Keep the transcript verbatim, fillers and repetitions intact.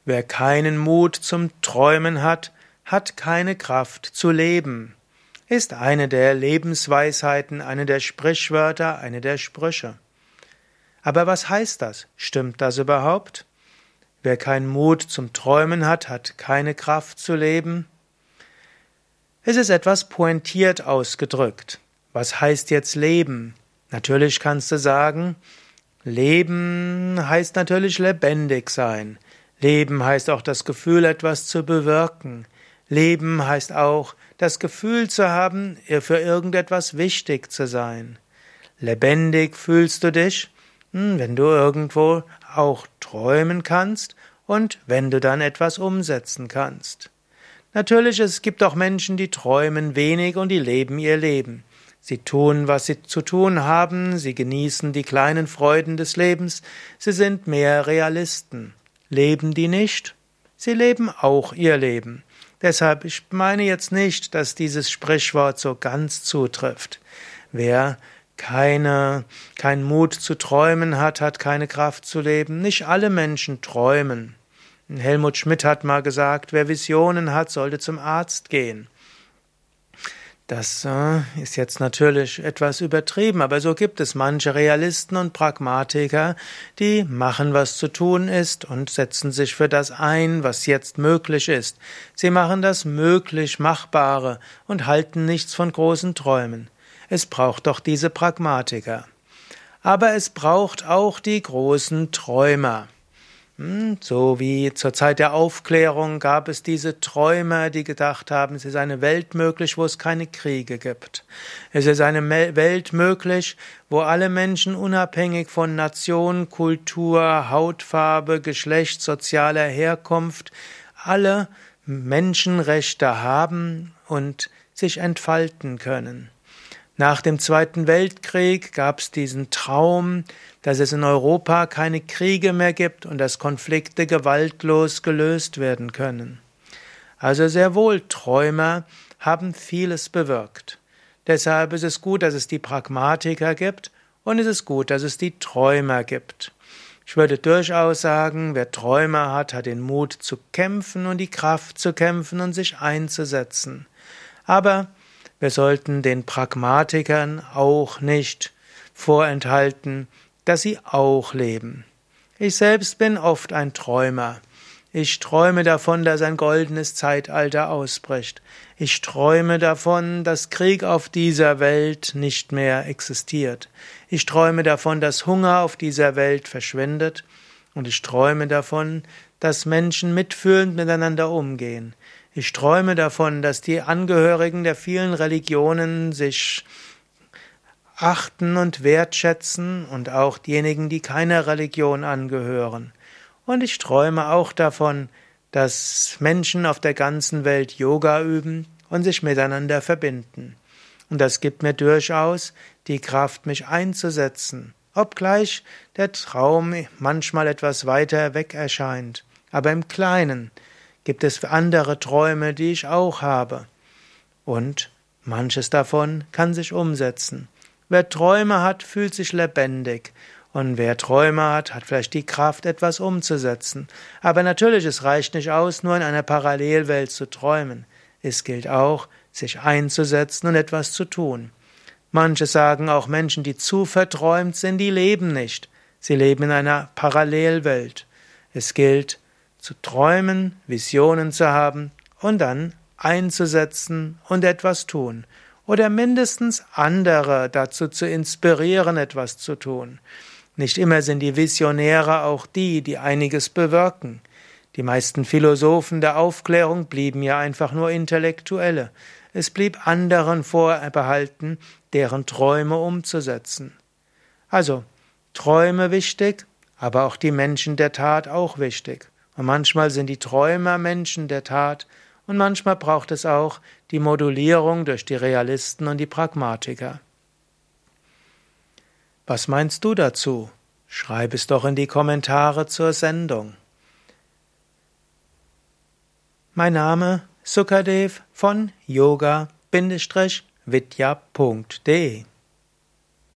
Wer keinen Mut zum Träumen hat, hat keine Kraft zu leben, ist eine der Lebensweisheiten, eine der Sprichwörter, eine der Sprüche. Aber was heißt das? Stimmt das überhaupt? Wer keinen Mut zum Träumen hat, hat keine Kraft zu leben. Es ist etwas pointiert ausgedrückt. Was heißt jetzt Leben? Natürlich kannst du sagen, Leben heißt natürlich lebendig sein. Leben heißt auch das Gefühl, etwas zu bewirken. Leben heißt auch, das Gefühl zu haben, für irgendetwas wichtig zu sein. Lebendig fühlst du dich, wenn du irgendwo auch träumen kannst und wenn du dann etwas umsetzen kannst. Natürlich, es gibt auch Menschen, die träumen wenig und die leben ihr Leben. Sie tun, was sie zu tun haben, sie genießen die kleinen Freuden des Lebens, sie sind mehr Realisten. Leben die nicht? Sie leben auch ihr Leben. Deshalb, ich meine jetzt nicht, dass dieses Sprichwort so ganz zutrifft. Wer keine, keinen Mut zu träumen hat, hat keine Kraft zu leben. Nicht alle Menschen träumen. Helmut Schmidt hat mal gesagt, wer Visionen hat, sollte zum Arzt gehen. Das äh, ist jetzt natürlich etwas übertrieben, aber so gibt es manche Realisten und Pragmatiker, die machen, was zu tun ist und setzen sich für das ein, was jetzt möglich ist. Sie machen das möglich Machbare und halten nichts von großen Träumen. Es braucht doch diese Pragmatiker. Aber es braucht auch die großen Träumer. So wie zur Zeit der Aufklärung gab es diese Träumer, die gedacht haben, es ist eine Welt möglich, wo es keine Kriege gibt. Es ist eine Welt möglich, wo alle Menschen unabhängig von Nation, Kultur, Hautfarbe, Geschlecht, sozialer Herkunft alle Menschenrechte haben und sich entfalten können. Nach dem Zweiten Weltkrieg gab es diesen Traum, dass es in Europa keine Kriege mehr gibt und dass Konflikte gewaltlos gelöst werden können. Also sehr wohl, Träumer haben vieles bewirkt. Deshalb ist es gut, dass es die Pragmatiker gibt und es ist gut, dass es die Träumer gibt. Ich würde durchaus sagen, wer Träume hat, hat den Mut zu kämpfen und die Kraft zu kämpfen und sich einzusetzen. Aber wir sollten den Pragmatikern auch nicht vorenthalten, dass sie auch leben. Ich selbst bin oft ein Träumer. Ich träume davon, dass ein goldenes Zeitalter ausbricht. Ich träume davon, dass Krieg auf dieser Welt nicht mehr existiert. Ich träume davon, dass Hunger auf dieser Welt verschwindet. Und ich träume davon, dass Menschen mitfühlend miteinander umgehen. Ich träume davon, dass die Angehörigen der vielen Religionen sich achten und wertschätzen und auch diejenigen, die keiner Religion angehören. Und ich träume auch davon, dass Menschen auf der ganzen Welt Yoga üben und sich miteinander verbinden. Und das gibt mir durchaus die Kraft, mich einzusetzen, obgleich der Traum manchmal etwas weiter weg erscheint. Aber im Kleinen gibt es andere Träume, die ich auch habe. Und manches davon kann sich umsetzen. Wer Träume hat, fühlt sich lebendig. Und wer Träume hat, hat vielleicht die Kraft, etwas umzusetzen. Aber natürlich, es reicht nicht aus, nur in einer Parallelwelt zu träumen. Es gilt auch, sich einzusetzen und etwas zu tun. Manche sagen auch, Menschen, die zu verträumt sind, die leben nicht. Sie leben in einer Parallelwelt. Es gilt, zu träumen, Visionen zu haben und dann einzusetzen und etwas tun. Oder mindestens andere dazu zu inspirieren, etwas zu tun. Nicht immer sind die Visionäre auch die, die einiges bewirken. Die meisten Philosophen der Aufklärung blieben ja einfach nur Intellektuelle. Es blieb anderen vorbehalten, deren Träume umzusetzen. Also, Träume wichtig, aber auch die Menschen der Tat auch wichtig. Und manchmal sind die Träumer Menschen der Tat und manchmal braucht es auch die Modulierung durch die Realisten und die Pragmatiker. Was meinst du dazu? Schreib es doch in die Kommentare zur Sendung. Mein Name Sukadev von yoga Bindestrich vidya Punkt de